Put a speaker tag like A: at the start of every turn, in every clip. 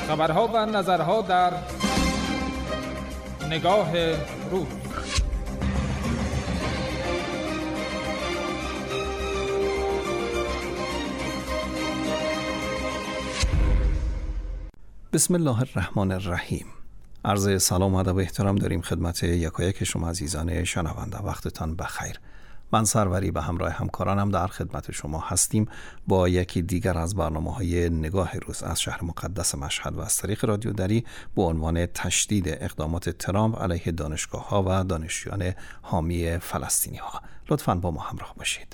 A: خبرها و نظرها در نگاه روز.
B: بسم الله الرحمن الرحیم. عرض سلام و ادب و احترام داریم خدمت یکایک شما عزیزان شنونده. وقتتان بخیر. من سروری به همراه همکارانم در خدمت شما هستیم با یکی دیگر از برنامه‌های نگاه روز از شهر مقدس مشهد و از طریق رادیو دری با عنوان تشدید اقدامات ترامپ علیه دانشگاه‌ها و دانشجویان حامی فلسطینی‌ها. لطفاً با ما همراه باشید.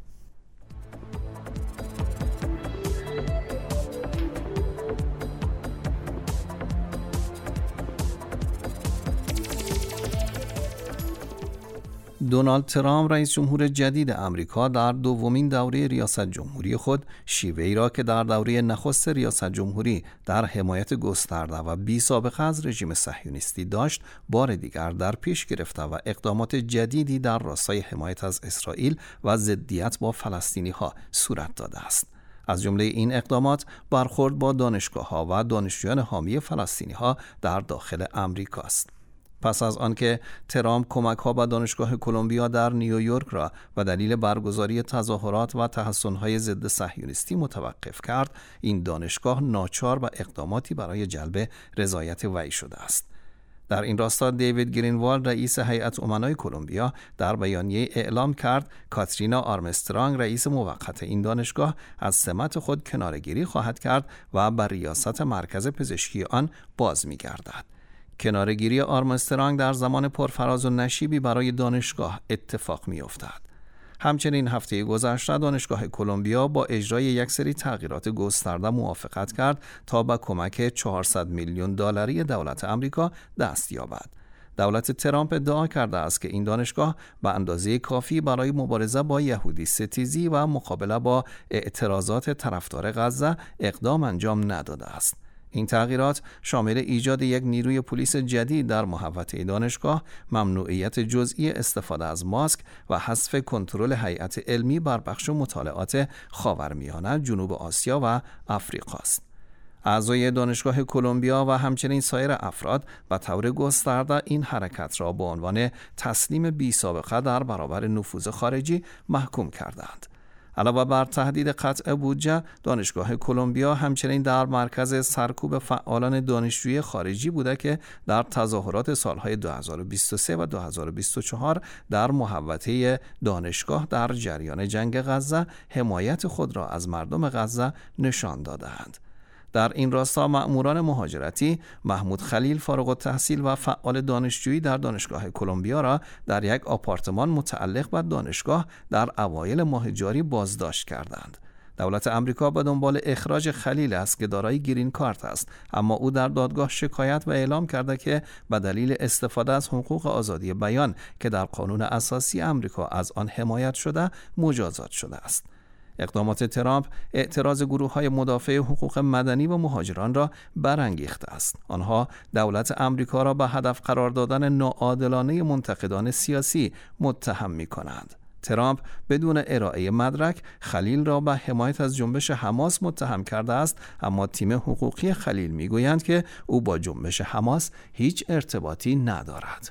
B: دونالد ترامپ رئیس جمهور جدید امریکا در دومین دوره ریاست جمهوری خود شیوه‌ای را که در دوره نخست ریاست جمهوری در حمایت گسترده و بی سابقه از رژیم صهیونیستی داشت، بار دیگر در پیش گرفته و اقدامات جدیدی در راستای حمایت از اسرائیل و ضدیت با فلسطینی‌ها صورت داده است. از جمله این اقدامات برخورد با دانشگاه‌ها و دانشجویان حامی فلسطینی‌ها در داخل امریکا است. پس از آنکه ترامپ کمک‌ها به دانشگاه کلمبیا در نیویورک را و دلیل برگزاری تظاهرات و تحصن‌های ضد صهیونیستی متوقف کرد، این دانشگاه ناچار به اقداماتی برای جلب رضایت وی شده است. در این راستا دیوید گرینوالد رئیس هیئت امنای کلمبیا در بیانیه اعلام کرد کاترینا آرمسترانگ رئیس موقت این دانشگاه از سمت خود کناره‌گیری خواهد کرد و بر ریاست مرکز پزشکی آن باز می‌گردد. کناره‌گیری آرمسترانگ در زمان پرفراز و نشیبی برای دانشگاه اتفاق می‌افتد. همچنین هفته گذشته دانشگاه کلمبیا با اجرای یک سری تغییرات گسترده موافقت کرد تا به کمک 400 میلیون دلاری دولت آمریکا دست یابد. دولت ترامپ ادعا کرده است که این دانشگاه به اندازه کافی برای مبارزه با یهودی ستیزی و مقابله با اعتراضات طرفدار غزه اقدام انجام نداده است. این تغییرات شامل ایجاد یک نیروی پلیس جدید در محوطه دانشگاه، ممنوعیت جزئی استفاده از ماسک و حذف کنترل هیئت علمی بر بخش مطالعات خاورمیانه، جنوب آسیا و آفریقا است. اعضای دانشگاه کلمبیا و همچنین سایر افراد به طور گسترده این حرکت را به عنوان تسلیم بی‌سابقه در برابر نفوذ خارجی محکوم کردند. علاوه بر تهدید قطع بودجه، دانشگاه کلمبیا همچنین در مرکز سرکوب فعالان دانشجویی خارجی بوده که در تظاهرات سالهای 2023 و 2024 در محوطه دانشگاه در جریان جنگ غزه حمایت خود را از مردم غزه نشان داده‌اند. در این راستا مأموران مهاجرتی محمود خلیل فارغ التحصیل و فعال دانشجویی در دانشگاه کلمبیا را در یک آپارتمان متعلق به دانشگاه در اوایل ماه جاری بازداشت کردند. دولت امریکا به دنبال اخراج خلیل است که دارای گرین کارت است، اما او در دادگاه شکایت و اعلام کرده که به دلیل استفاده از حقوق آزادی بیان که در قانون اساسی امریکا از آن حمایت شده مجازات شده است. اقدامات ترامپ اعتراض گروه‌های مدافع حقوق مدنی و مهاجران را برانگیخته است. آنها دولت امریکا را به هدف قرار دادن ناعادلانه منتقدان سیاسی متهم می‌کنند. ترامپ بدون ارائه مدرک خلیل را به حمایت از جنبش حماس متهم کرده است، اما تیم حقوقی خلیل می‌گویند که او با جنبش حماس هیچ ارتباطی ندارد.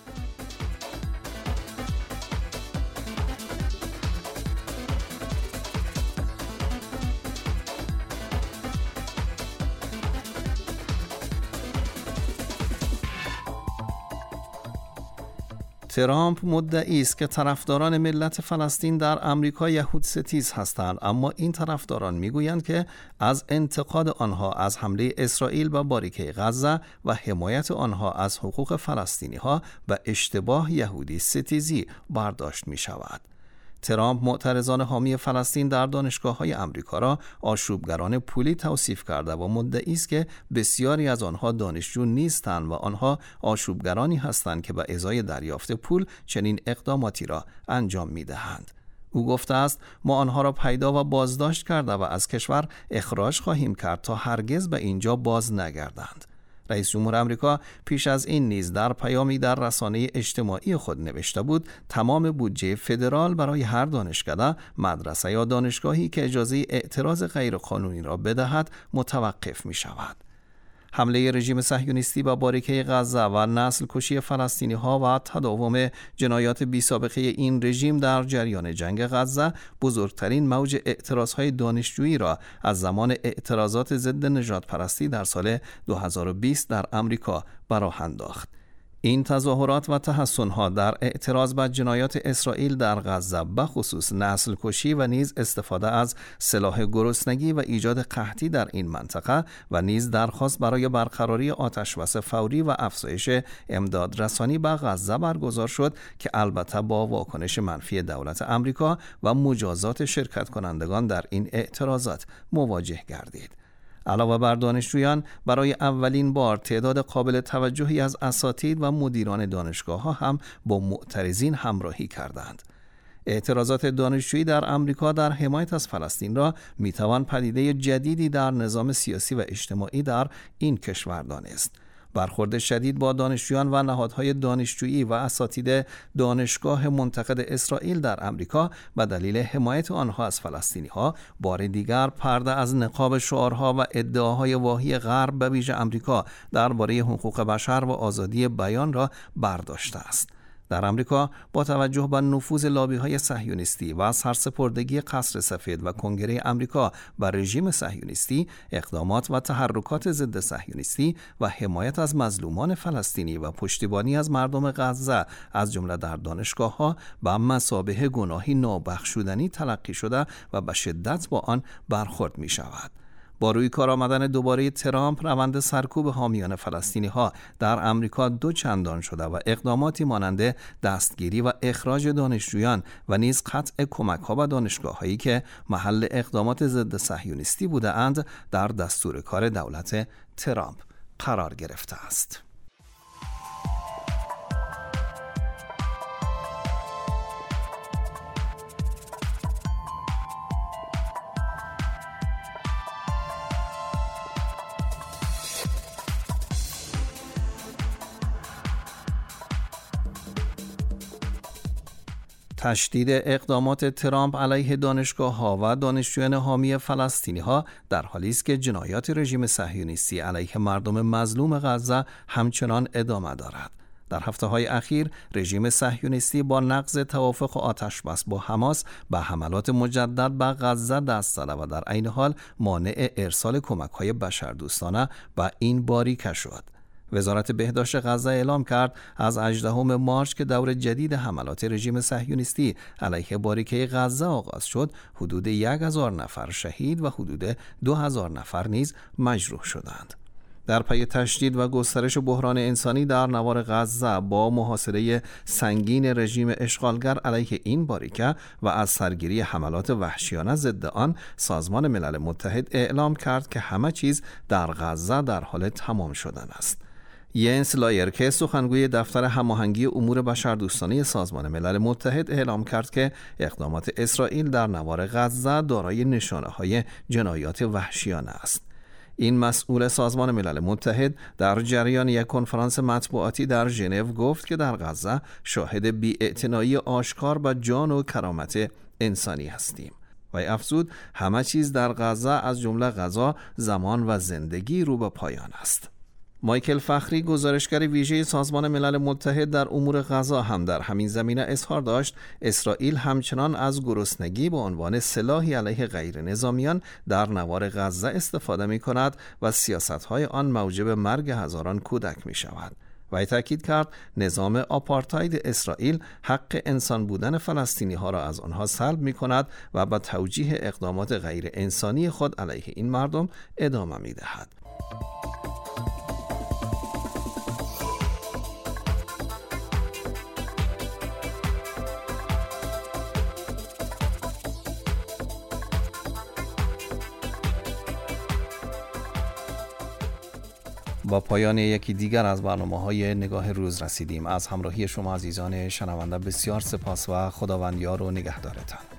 B: ترامپ مدعی است که طرفداران ملت فلسطین در امریکا یهود ستیز هستند، اما این طرفداران میگویند که از انتقاد آنها از حمله اسرائیل به باریکه غزه و حمایت آنها از حقوق فلسطینی‌ها و اشتباه یهودی ستیزی برداشت می شود. ترامپ معترضان حامی فلسطین در دانشگاه‌های آمریکا را آشوبگران پولی توصیف کرده و مدعی است که بسیاری از آنها دانشجو نیستند و آنها آشوبگرانی هستند که به ازای دریافت پول چنین اقداماتی را انجام می‌دهند. او گفته است ما آنها را پیدا و بازداشت کرده و از کشور اخراج خواهیم کرد تا هرگز به اینجا باز نگردند. رئیس جمهور آمریکا پیش از این نیز در پیامی در رسانه اجتماعی خود نوشته بود تمام بودجه فدرال برای هر دانشکده، مدرسه یا دانشگاهی که اجازه اعتراض غیرقانونی را بدهد متوقف می شود. حمله رژیم صهیونیستی به باریکه غزه و نسل کشی فلسطینی‌ها و تداوم جنایات بی‌سابقه این رژیم در جریان جنگ غزه بزرگترین موج اعتراض‌های دانشجویی را از زمان اعتراضات ضد نژادپرستی در سال 2020 در آمریکا به راه انداخت. این تظاهرات و تحسن‌ها در اعتراض بر جنایات اسرائیل در غزه به خصوص نسل کشی و نیز استفاده از سلاح گرسنگی و ایجاد قحطی در این منطقه و نیز درخواست برای برقراری آتشبس فوری و افزایش امدادرسانی به غزه برگزار شد که البته با واکنش منفی دولت آمریکا و مجازات شرکت کنندگان در این اعتراضات مواجه گردید. علاوه بر دانشجویان، برای اولین بار تعداد قابل توجهی از اساتید و مدیران دانشگاه‌ها هم با معترضین همراهی کردند. اعتراضات دانشجویی در آمریکا در حمایت از فلسطین را میتوان پدیده جدیدی در نظام سیاسی و اجتماعی در این کشور دانست. برخورد شدید با دانشجویان و نهادهای دانشجویی و اساتید دانشگاه منتقد اسرائیل در آمریکا به دلیل حمایت آنها از فلسطینی‌ها بار دیگر پرده از نقاب شعارها و ادعاهای واهی غرب به ویژه آمریکا درباره حقوق بشر و آزادی بیان را برداشته است. در آمریکا با توجه به نفوذ لابی‌های صهیونیستی و سرسپردگی قصر سفید و کنگره آمریکا بر رژیم صهیونیستی، اقدامات و تحرکات ضد صهیونیستی و حمایت از مظلومان فلسطینی و پشتیبانی از مردم غزه از جمله در دانشگاه‌ها به مثابه گناهی نابخشودنی تلقی شده و به شدت با آن برخورد می‌شود. با روی کار آمدن دوباره ترامپ، روند سرکوب حامیان فلسطینی‌ها در آمریکا دو چندان شده و اقداماتی مانند دستگیری و اخراج دانشجویان و نیز قطع کمک‌ها به دانشگاه‌هایی که محل اقدامات ضد صهیونیستی بوده‌اند در دستور کار دولت ترامپ قرار گرفته است. تشدید اقدامات ترامپ علیه دانشگاه‌ها و دانشجویان حامی فلسطینی‌ها در حالی است که جنایات رژیم صهیونیستی علیه مردم مظلوم غزه همچنان ادامه دارد. در هفته‌های اخیر رژیم صهیونیستی با نقض توافق آتشبس با حماس به حملات مجدد به غزه دست زده و در عین حال مانع ارسال کمک‌های بشردوستانه به این باریکه شد. وزارت بهداشت غزه اعلام کرد از 18 مارس که دور جدید حملات رژیم صهیونیستی علیه باریکه غزه آغاز شد، حدود 1000 نفر شهید و حدود 2000 نفر نیز مجروح شدند. در پی تشدید و گسترش بحران انسانی در نوار غزه با محاصره سنگین رژیم اشغالگر علیه این باریکه و از سرگیری حملات وحشیانه ضد آن، سازمان ملل متحد اعلام کرد که همه چیز در غزه در حال تمام شدن است. ینس لایر که سخنگوی دفتر هماهنگی امور بشردوستانه سازمان ملل متحد اعلام کرد که اقدامات اسرائیل در نوار غزه دارای نشانه‌های جنایات وحشیانه است. این مسئول سازمان ملل متحد در جریان یک کنفرانس مطبوعاتی در ژنو گفت که در غزه شاهد بی‌اعتنایی آشکار به جان و کرامت انسانی هستیم. و افزود همه چیز در غزه از جمله غذا، زمان و زندگی رو به پایان است. مایکل فخری، گزارشگر ویژه سازمان ملل متحد در امور غزه، هم در همین زمینه اظهار داشت اسرائیل همچنان از گرسنگی به عنوان سلاحی علیه غیر نظامیان در نوار غزه استفاده می کند و سیاست‌های آن موجب مرگ هزاران کودک می شود. و تأکید کرد نظام آپارتاید اسرائیل حق انسان بودن فلسطینی ها را از آنها سلب می کند و به توجیه اقدامات غیر انسانی خود علیه این مردم ادامه می دهد. با پایان یکی دیگر از برنامه‌های نگاه روز رسیدیم. از همراهی شما عزیزان شنونده بسیار سپاس و خداوند یار و نگهدارتان.